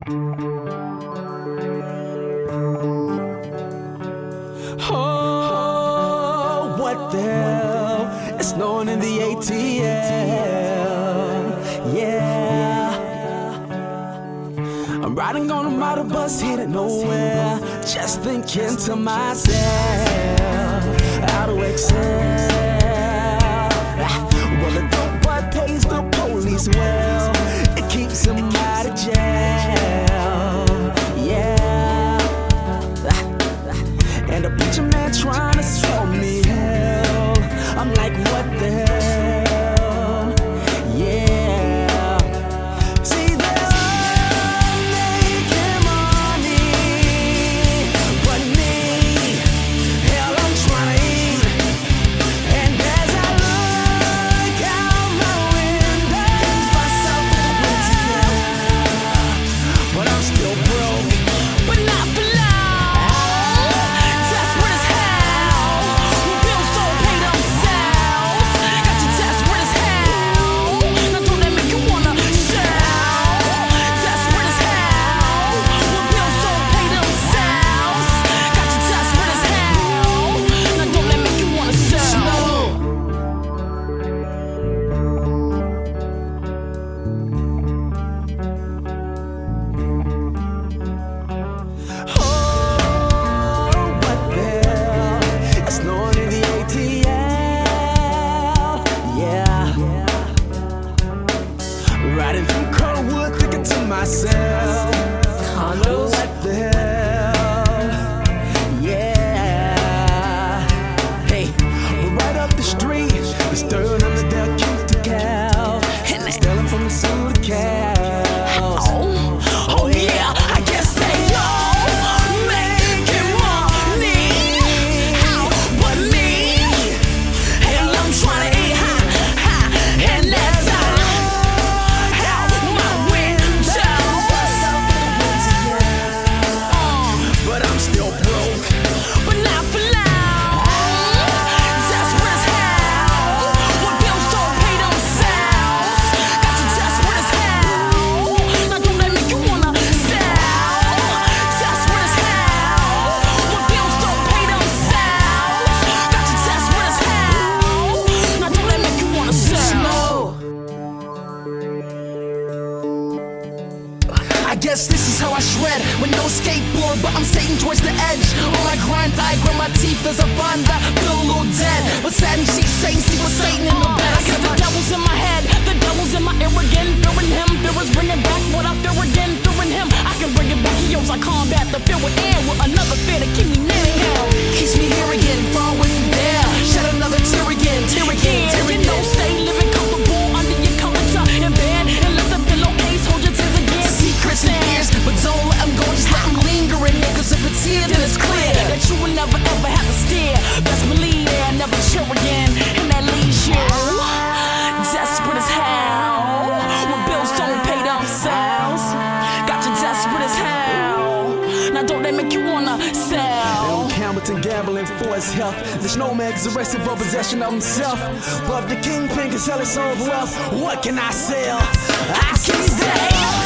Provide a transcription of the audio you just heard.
Oh, what the hell? It's snowing in the ATL. Yeah. I'm riding on a model bus headed nowhere, just thinking to myself, how to excel. Well, the dope boy pays the police well, it keeps him out of jail. Yeah. And a preacher man trying to show me hell. I'm like, what the hell? Yeah. See, they're all making money, but me, hell, I'm trying to eat. And as I look out my window, myself in the winter, but I'm still broke, but not for long. Riding through Coldwood, thinking to myself, what the hell? Yeah. Hey, right up the street, the stirring on the Del Quinta cow, and they stealing from the Suda cows. Oh yeah, I guess they all making money. How but me? Hell, I'm trying to eat high, and that's how. I guess this is how I shred with no skateboard, but I'm skating towards the edge. On my grind, I grind my teeth as I find that feel a little dead. But sad and she's saying, see what's Satan in the bed. I guess the devil's in my head, the devil's in my ear again. Fearing him, fear is bringing back what I fear again. Fearing him, I can bring it back. He knows I combat the fear with air, with another fear to keep me near hell. Keeps me here again, far away from there. Shed another tear again, tear again, tear again. You know, stay living comfortable under your covers in bed, and let the pillowcase hold your tears again. Secrets and fears, but don't let them go, just let them linger in there. Cause if it's here, then it's clear that you will never ever have to steer. Best believe they'll never chill again, and that leaves you desperate as hell. When bills don't pay themselves, got you desperate as hell. Now don't they make you wanna sell? Hamilton gambling for his health. The snowman's arrested for possession of himself, but the kingpin can sell his own wealth. What can I sell? I can say